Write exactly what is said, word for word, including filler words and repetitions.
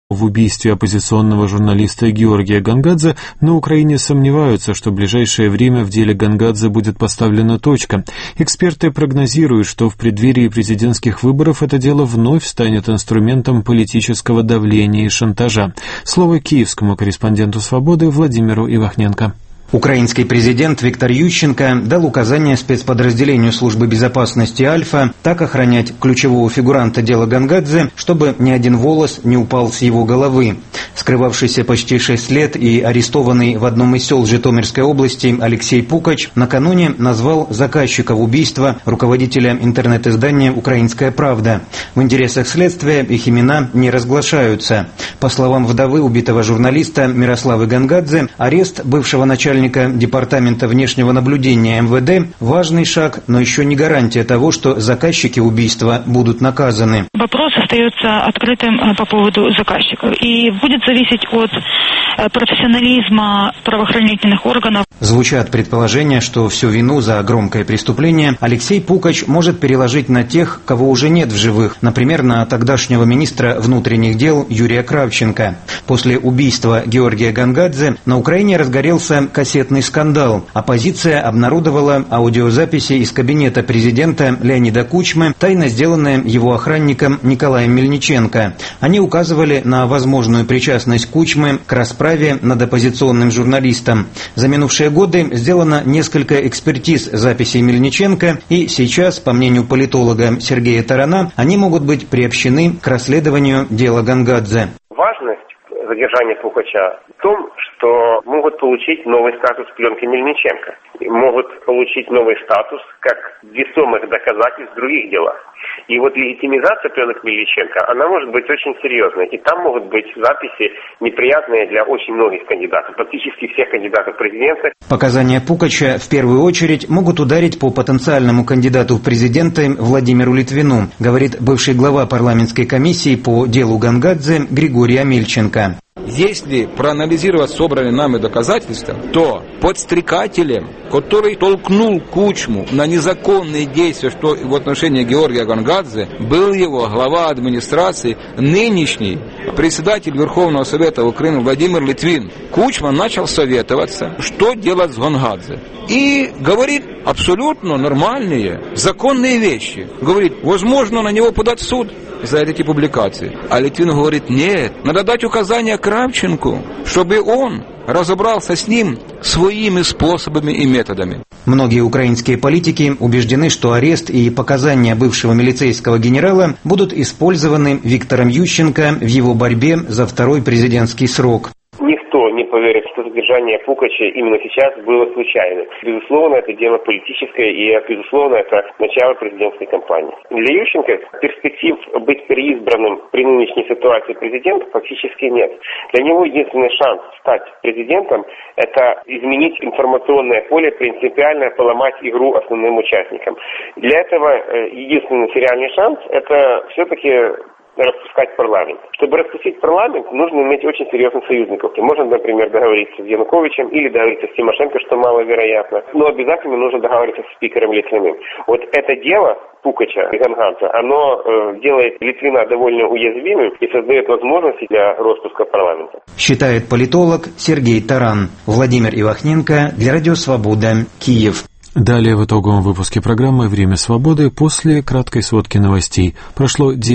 В убийстве оппозиционного журналиста Георгия Гонгадзе на Украине сомневаются, что в ближайшее время в деле Гонгадзе будет поставлена точка. Эксперты прогнозируют, что в преддверии президентских выборов это дело вновь станет инструментом политического давления и шантажа. Слово киевскому корреспонденту «Свободы» Владимиру Ивахненко. Украинский президент Виктор Ющенко дал указание спецподразделению службы безопасности «Альфа» так охранять ключевого фигуранта дела Гонгадзе, чтобы ни один волос не упал с его головы. Скрывавшийся почти шесть лет и арестованный в одном из сел Житомирской области Алексей Пукач накануне назвал заказчиков убийства руководителя интернет-издания «Украинская правда». В интересах следствия их имена не разглашаются. По словам вдовы убитого журналиста Мирославы Гонгадзе, арест бывшего начальника Департамента внешнего наблюдения эм вэ дэ – важный шаг, но еще не гарантия того, что заказчики убийства будут наказаны. Вопрос остается открытым по поводу заказчиков и будет зависеть от профессионализма правоохранительных органов. Звучат предположения, что всю вину за громкое преступление Алексей Пукач может переложить на тех, кого уже нет в живых, например, на тогдашнего министра внутренних дел Юрия Кравченко. После убийства Георгия Гонгадзе на Украине разгорелся кассетный скандал. Оппозиция обнародовала аудиозаписи из кабинета президента Леонида Кучмы, тайно сделанные его охранником Николаем Мельниченко. Они указывали на возможную причастность Кучмы к расправе над оппозиционным журналистом. За минувшие годы сделано несколько экспертиз записей Мельниченко, и сейчас, по мнению политолога Сергея Тарана, они могут быть приобщены к расследованию дела Гонгадзе. Важность задержания Пукача в том, что могут получить новый статус пленки Мельниченко. Могут получить новый статус как весомых доказательств в других делах. И вот легитимизация пленок Мельниченко, она может быть очень серьезной. И там могут быть записи неприятные для очень многих кандидатов, практически всех кандидатов в президенты. Показания Пукача в первую очередь могут ударить по потенциальному кандидату в президенты Владимиру Литвину, говорит бывший глава парламентской комиссии по делу Гонгадзе Григорий Амельченко. Если проанализировать собранные нами доказательства, то подстрекателем, который толкнул Кучму на незаконные действия что в отношении Георгия Гонгадзе, был его глава администрации, нынешний председатель Верховного Совета Украины Владимир Литвин. Кучма начал советоваться, что делать с Гонгадзе. И говорит абсолютно нормальные, законные вещи. Говорит, возможно, на него подать в суд за эти публикации. А Литвин говорит, нет, надо дать указания Кравченку, чтобы он разобрался с ним своими способами и методами. Многие украинские политики убеждены, что арест и показания бывшего милицейского генерала будут использованы Виктором Ющенко в его борьбе за второй президентский срок. Никто не поверит, что задержание Пукача именно сейчас было случайным. Безусловно, это дело политическое, и, безусловно, это начало президентской кампании. Для Ющенко перспектив быть переизбранным при нынешней ситуации президента фактически нет. Для него единственный шанс стать президентом – это изменить информационное поле, принципиально поломать игру основным участникам. Для этого единственный реальный шанс – это все-таки распускать парламент. Чтобы распустить парламент, нужно иметь очень серьезных союзников. И можно, например, договориться с Януковичем или договориться с Тимошенко, что маловероятно. Но обязательно нужно договориться с спикером Литвиным. Вот это дело Пукача и Гонгадзе, оно э, делает Литвина довольно уязвимым и создает возможности для распуска парламента. Считает политолог Сергей Таран. Владимир Ивахненко для Радио Свобода, Киев. Далее в итоговом выпуске программы «Время свободы» после краткой сводки новостей. Прошло